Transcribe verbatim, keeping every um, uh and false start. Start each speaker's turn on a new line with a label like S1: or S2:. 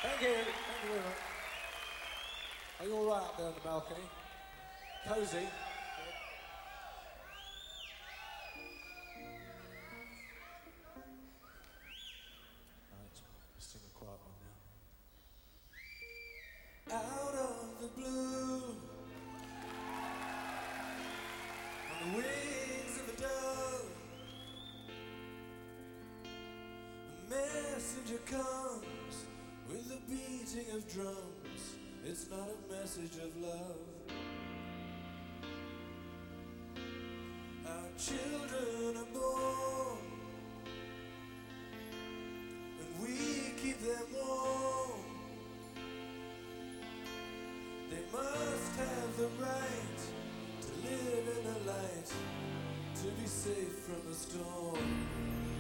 S1: Thank you. Thank you very much. Are you all right up there on the balcony? Cozy? Good. Right, let's sing a quiet one now. Out of the blue, on the wings of a dove, a messenger comes with the beating of drums. It's not a message of love. Our children are born, and we keep them warm. They must have the right to live in the light, to be safe from the storm.